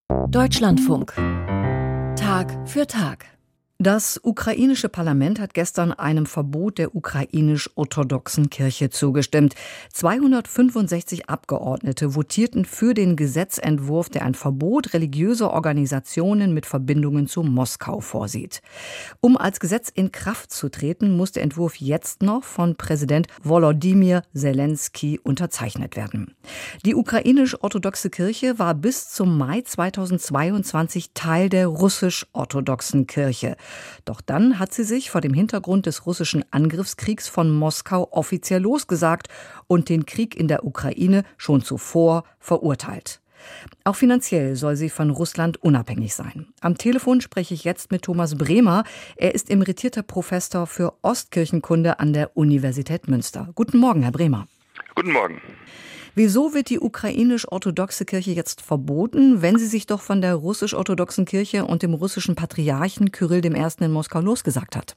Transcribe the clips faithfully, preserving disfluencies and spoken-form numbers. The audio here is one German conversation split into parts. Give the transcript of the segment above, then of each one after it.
Deutschlandfunk. Tag für Tag. Das ukrainische Parlament hat gestern einem Verbot der ukrainisch-orthodoxen Kirche zugestimmt. zweihundertfünfundsechzig Abgeordnete votierten für den Gesetzentwurf, der ein Verbot religiöser Organisationen mit Verbindungen zu Moskau vorsieht. Um als Gesetz in Kraft zu treten, muss der Entwurf jetzt noch von Präsident Volodymyr Zelensky unterzeichnet werden. Die ukrainisch-orthodoxe Kirche war bis zum Mai zweitausendzweiundzwanzig Teil der russisch-orthodoxen Kirche. Doch dann hat sie sich vor dem Hintergrund des russischen Angriffskriegs von Moskau offiziell losgesagt und den Krieg in der Ukraine schon zuvor verurteilt. Auch finanziell soll sie von Russland unabhängig sein. Am Telefon spreche ich jetzt mit Thomas Bremer. Er ist emeritierter Professor für Ostkirchenkunde an der Universität Münster. Guten Morgen, Herr Bremer. Guten Morgen. Wieso wird die ukrainisch-orthodoxe Kirche jetzt verboten, wenn sie sich doch von der russisch-orthodoxen Kirche und dem russischen Patriarchen Kyrill der Erste in Moskau losgesagt hat?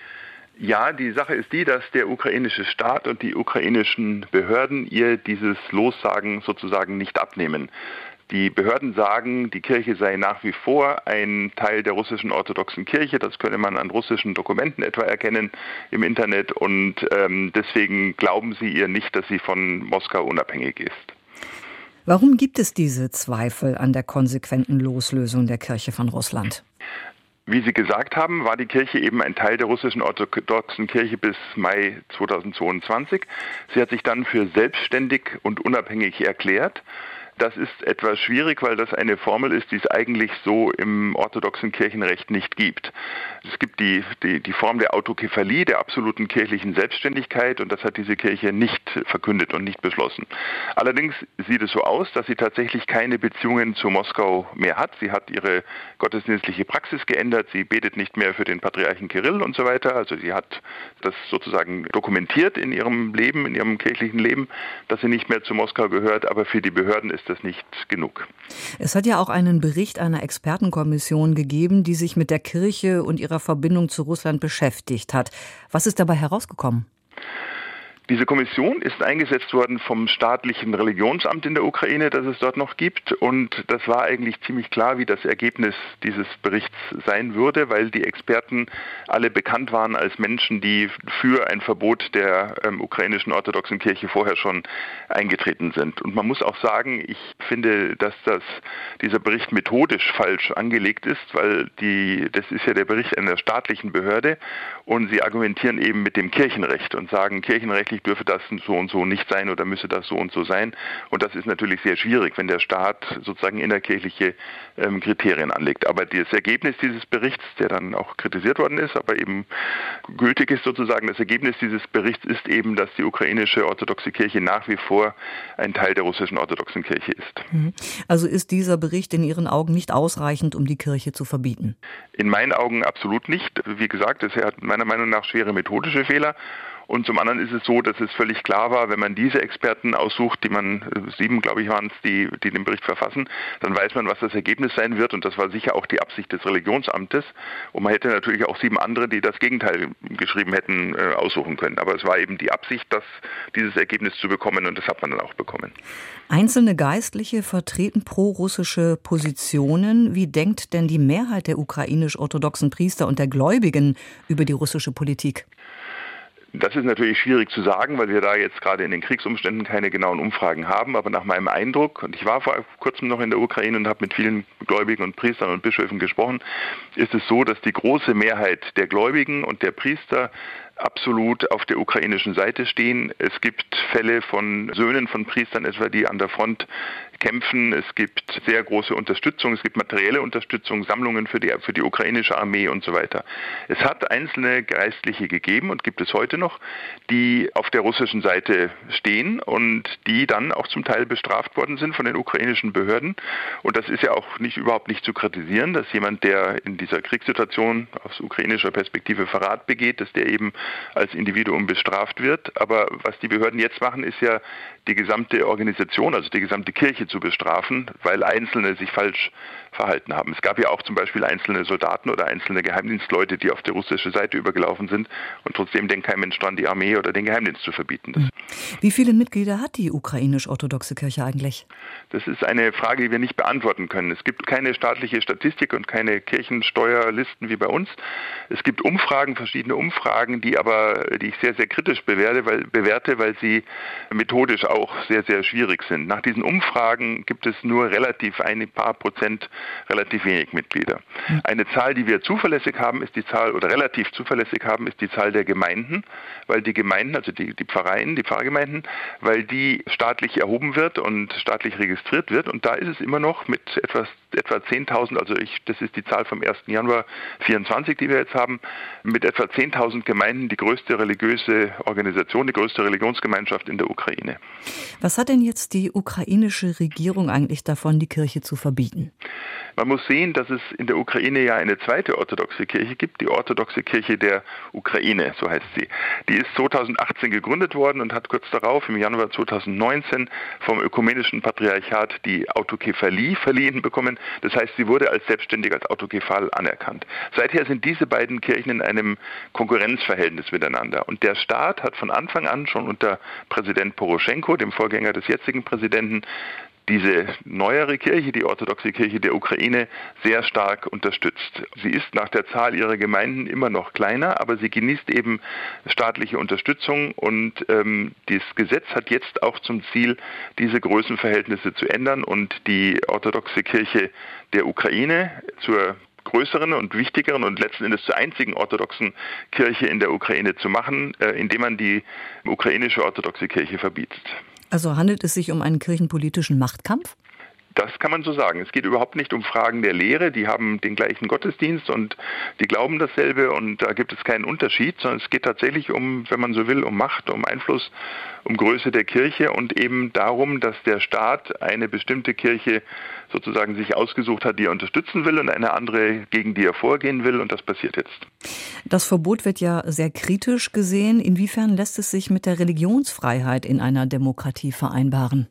Ja, die Sache ist die, dass der ukrainische Staat und die ukrainischen Behörden ihr dieses Lossagen sozusagen nicht abnehmen. Die Behörden sagen, die Kirche sei nach wie vor ein Teil der russischen orthodoxen Kirche. Das könne man an russischen Dokumenten etwa erkennen im Internet. Und ähm, deswegen glauben sie ihr nicht, dass sie von Moskau unabhängig ist. Warum gibt es diese Zweifel an der konsequenten Loslösung der Kirche von Russland? Wie Sie gesagt haben, war die Kirche eben ein Teil der russischen orthodoxen Kirche bis Mai zweitausendzweiundzwanzig. Sie hat sich dann für selbstständig und unabhängig erklärt. Das ist etwas schwierig, weil das eine Formel ist, die es eigentlich so im orthodoxen Kirchenrecht nicht gibt. Es gibt die, die, die Form der Autokephalie, der absoluten kirchlichen Selbstständigkeit, und das hat diese Kirche nicht verkündet und nicht beschlossen. Allerdings sieht es so aus, dass sie tatsächlich keine Beziehungen zu Moskau mehr hat. Sie hat ihre gottesdienstliche Praxis geändert, sie betet nicht mehr für den Patriarchen Kyrill und so weiter. Also sie hat das sozusagen dokumentiert in ihrem Leben, in ihrem kirchlichen Leben, dass sie nicht mehr zu Moskau gehört, aber für die Behörden ist das nicht genug. Es hat ja auch einen Bericht einer Expertenkommission gegeben, die sich mit der Kirche und ihrer Verbindung zu Russland beschäftigt hat. Was ist dabei herausgekommen? Diese Kommission ist eingesetzt worden vom staatlichen Religionsamt in der Ukraine, das es dort noch gibt. Und das war eigentlich ziemlich klar, wie das Ergebnis dieses Berichts sein würde, weil die Experten alle bekannt waren als Menschen, die für ein Verbot der ähm, ukrainischen orthodoxen Kirche vorher schon eingetreten sind. Und man muss auch sagen, ich finde, dass das, dieser Bericht methodisch falsch angelegt ist, weil die, das ist ja der Bericht einer staatlichen Behörde und sie argumentieren eben mit dem Kirchenrecht und sagen, Kirchenrecht dürfe das so und so nicht sein oder müsse das so und so sein. Und das ist natürlich sehr schwierig, wenn der Staat sozusagen innerkirchliche ähm, Kriterien anlegt. Aber das Ergebnis dieses Berichts, der dann auch kritisiert worden ist, aber eben gültig ist sozusagen, das Ergebnis dieses Berichts ist eben, dass die ukrainische orthodoxe Kirche nach wie vor ein Teil der russischen orthodoxen Kirche ist. Also ist dieser Bericht in Ihren Augen nicht ausreichend, um die Kirche zu verbieten? In meinen Augen absolut nicht. Wie gesagt, es hat meiner Meinung nach schwere methodische Fehler. Und zum anderen ist es so, dass es völlig klar war, wenn man diese Experten aussucht, die man, sieben glaube ich waren es, die, die den Bericht verfassen, dann weiß man, was das Ergebnis sein wird. Und das war sicher auch die Absicht des Religionsamtes. Und man hätte natürlich auch sieben andere, die das Gegenteil geschrieben hätten, äh, aussuchen können. Aber es war eben die Absicht, das, dieses Ergebnis zu bekommen, und das hat man dann auch bekommen. Einzelne Geistliche vertreten pro-russische Positionen. Wie denkt denn die Mehrheit der ukrainisch-orthodoxen Priester und der Gläubigen über die russische Politik? Das ist natürlich schwierig zu sagen, weil wir da jetzt gerade in den Kriegsumständen keine genauen Umfragen haben. Aber nach meinem Eindruck, und ich war vor kurzem noch in der Ukraine und habe mit vielen Gläubigen und Priestern und Bischöfen gesprochen, ist es so, dass die große Mehrheit der Gläubigen und der Priester absolut auf der ukrainischen Seite stehen. Es gibt Fälle von Söhnen von Priestern etwa, die an der Front kämpfen. Es gibt sehr große Unterstützung, es gibt materielle Unterstützung, Sammlungen für die, für die ukrainische Armee und so weiter. Es hat einzelne Geistliche gegeben und gibt es heute noch, die auf der russischen Seite stehen und die dann auch zum Teil bestraft worden sind von den ukrainischen Behörden. Und das ist ja auch nicht überhaupt nicht zu kritisieren, dass jemand, der in dieser Kriegssituation aus ukrainischer Perspektive Verrat begeht, dass der eben als Individuum bestraft wird. Aber was die Behörden jetzt machen, ist ja die gesamte Organisation, also die gesamte Kirche zu bestrafen, weil Einzelne sich falsch verhalten haben. Es gab ja auch zum Beispiel einzelne Soldaten oder einzelne Geheimdienstleute, die auf die russische Seite übergelaufen sind und trotzdem denkt kein Mensch dran, die Armee oder den Geheimdienst zu verbieten. Wie viele Mitglieder hat die ukrainisch-orthodoxe Kirche eigentlich? Das ist eine Frage, die wir nicht beantworten können. Es gibt keine staatliche Statistik und keine Kirchensteuerlisten wie bei uns. Es gibt Umfragen, verschiedene Umfragen, die aber, die ich sehr, sehr kritisch bewerte, weil, bewerte, weil sie methodisch auch sehr, sehr schwierig sind. Nach diesen Umfragen gibt es nur relativ ein paar Prozent, relativ wenig Mitglieder. Eine Zahl, die wir zuverlässig haben, ist die Zahl, oder relativ zuverlässig haben, ist die Zahl der Gemeinden, weil die Gemeinden, also die, die Pfarreien, die Pfarrgemeinden, weil die staatlich erhoben wird und staatlich registriert wird. Und da ist es immer noch mit etwas, etwa zehntausend, also ich, das ist die Zahl vom ersten Januar vierundzwanzig, die wir jetzt haben, mit etwa zehntausend Gemeinden die größte religiöse Organisation, die größte Religionsgemeinschaft in der Ukraine. Was hat denn jetzt die ukrainische Regierung eigentlich davon, die Kirche zu verbieten? Man muss sehen, dass es in der Ukraine ja eine zweite orthodoxe Kirche gibt, die orthodoxe Kirche der Ukraine, so heißt sie. Die ist zweitausendachtzehn gegründet worden und hat kurz darauf, im Januar zweitausendneunzehn, vom Ökumenischen Patriarchat die Autokephalie verliehen bekommen. Das heißt, sie wurde als selbstständig, als autokephal anerkannt. Seither sind diese beiden Kirchen in einem Konkurrenzverhältnis miteinander. Und der Staat hat von Anfang an schon unter Präsident Poroschenko, dem Vorgänger des jetzigen Präsidenten, diese neuere Kirche, die orthodoxe Kirche der Ukraine, sehr stark unterstützt. Sie ist nach der Zahl ihrer Gemeinden immer noch kleiner, aber sie genießt eben staatliche Unterstützung und ähm, das Gesetz hat jetzt auch zum Ziel, diese Größenverhältnisse zu ändern und die orthodoxe Kirche der Ukraine zur größeren und wichtigeren und letzten Endes zur einzigen orthodoxen Kirche in der Ukraine zu machen, äh, indem man die ukrainische orthodoxe Kirche verbietet. Also handelt es sich um einen kirchenpolitischen Machtkampf? Das kann man so sagen. Es geht überhaupt nicht um Fragen der Lehre. Die haben den gleichen Gottesdienst und die glauben dasselbe und da gibt es keinen Unterschied, sondern es geht tatsächlich um, wenn man so will, um Macht, um Einfluss, um Größe der Kirche und eben darum, dass der Staat eine bestimmte Kirche sozusagen sich ausgesucht hat, die er unterstützen will und eine andere, gegen die er vorgehen will und das passiert jetzt. Das Verbot wird ja sehr kritisch gesehen. Inwiefern lässt es sich mit der Religionsfreiheit in einer Demokratie vereinbaren?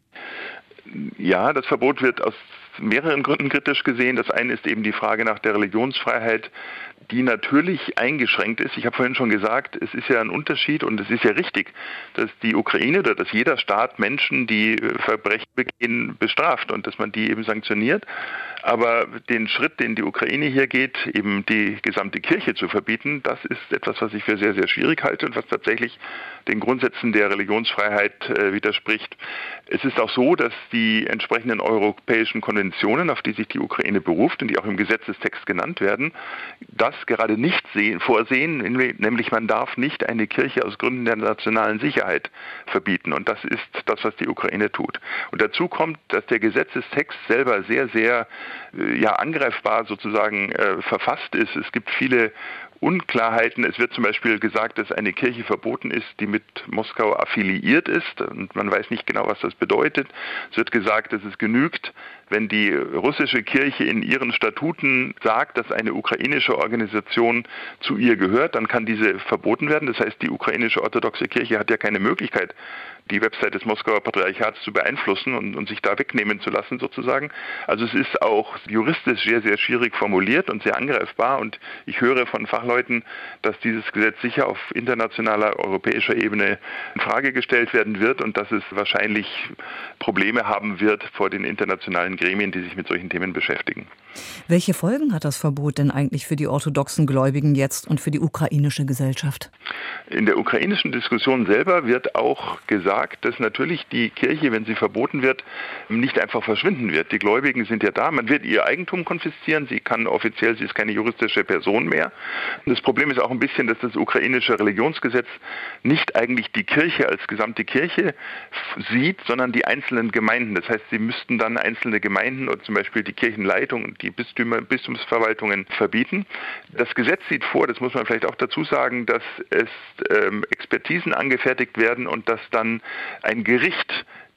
Ja, das Verbot wird aus mehreren Gründen kritisch gesehen. Das eine ist eben die Frage nach der Religionsfreiheit, die natürlich eingeschränkt ist. Ich habe vorhin schon gesagt, es ist ja ein Unterschied und es ist ja richtig, dass die Ukraine oder dass jeder Staat Menschen, die Verbrechen begehen, bestraft und dass man die eben sanktioniert. Aber den Schritt, den die Ukraine hier geht, eben die gesamte Kirche zu verbieten, das ist etwas, was ich für sehr, sehr schwierig halte und was tatsächlich den Grundsätzen der Religionsfreiheit äh, widerspricht. Es ist auch so, dass die entsprechenden europäischen Konventionen, auf die sich die Ukraine beruft und die auch im Gesetzestext genannt werden, das gerade nicht sehen, vorsehen, nämlich man darf nicht eine Kirche aus Gründen der nationalen Sicherheit verbieten. Und das ist das, was die Ukraine tut. Und dazu kommt, dass der Gesetzestext selber sehr, sehr ja, angreifbar sozusagen äh, verfasst ist. Es gibt viele Unklarheiten. Es wird zum Beispiel gesagt, dass eine Kirche verboten ist, die mit Moskau affiliiert ist. Und man weiß nicht genau, was das bedeutet. Es wird gesagt, dass es genügt, wenn die russische Kirche in ihren Statuten sagt, dass eine ukrainische Organisation zu ihr gehört, dann kann diese verboten werden. Das heißt, die ukrainische orthodoxe Kirche hat ja keine Möglichkeit, die Website des Moskauer Patriarchats zu beeinflussen und, und sich da wegnehmen zu lassen sozusagen. Also es ist auch juristisch sehr, sehr schwierig formuliert und sehr angreifbar und ich höre von Fachleuten, dass dieses Gesetz sicher auf internationaler, europäischer Ebene in Frage gestellt werden wird und dass es wahrscheinlich Probleme haben wird vor den internationalen Gremien, die sich mit solchen Themen beschäftigen. Welche Folgen hat das Verbot denn eigentlich für die orthodoxen Gläubigen jetzt und für die ukrainische Gesellschaft? In der ukrainischen Diskussion selber wird auch gesagt, dass natürlich die Kirche, wenn sie verboten wird, nicht einfach verschwinden wird. Die Gläubigen sind ja da, man wird ihr Eigentum konfiszieren, sie kann offiziell, sie ist keine juristische Person mehr. Und das Problem ist auch ein bisschen, dass das ukrainische Religionsgesetz nicht eigentlich die Kirche als gesamte Kirche sieht, sondern die einzelnen Gemeinden. Das heißt, sie müssten dann einzelne Gemeinden oder zum Beispiel die Kirchenleitung und die Bistümer, Bistumsverwaltungen verbieten. Das Gesetz sieht vor, das muss man vielleicht auch dazu sagen, dass es ähm, Expertisen angefertigt werden und dass dann ein Gericht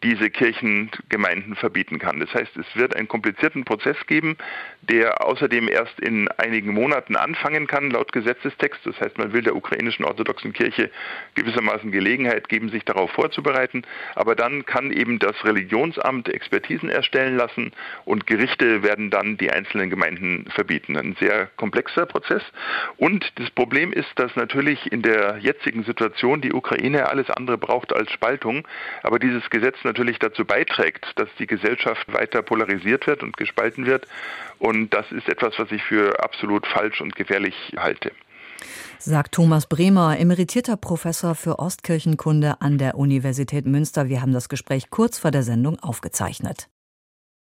diese Kirchengemeinden verbieten kann. Das heißt, es wird einen komplizierten Prozess geben, der außerdem erst in einigen Monaten anfangen kann, laut Gesetzestext. Das heißt, man will der ukrainischen orthodoxen Kirche gewissermaßen Gelegenheit geben, sich darauf vorzubereiten. Aber dann kann eben das Religionsamt Expertisen erstellen lassen und Gerichte werden dann die einzelnen Gemeinden verbieten. Ein sehr komplexer Prozess. Und das Problem ist, dass natürlich in der jetzigen Situation die Ukraine alles andere braucht als Spaltung. Aber dieses Gesetz natürlich dazu beiträgt, dass die Gesellschaft weiter polarisiert wird und gespalten wird. Und das ist etwas, was ich für absolut falsch und gefährlich halte. Sagt Thomas Bremer, emeritierter Professor für Ostkirchenkunde an der Universität Münster. Wir haben das Gespräch kurz vor der Sendung aufgezeichnet.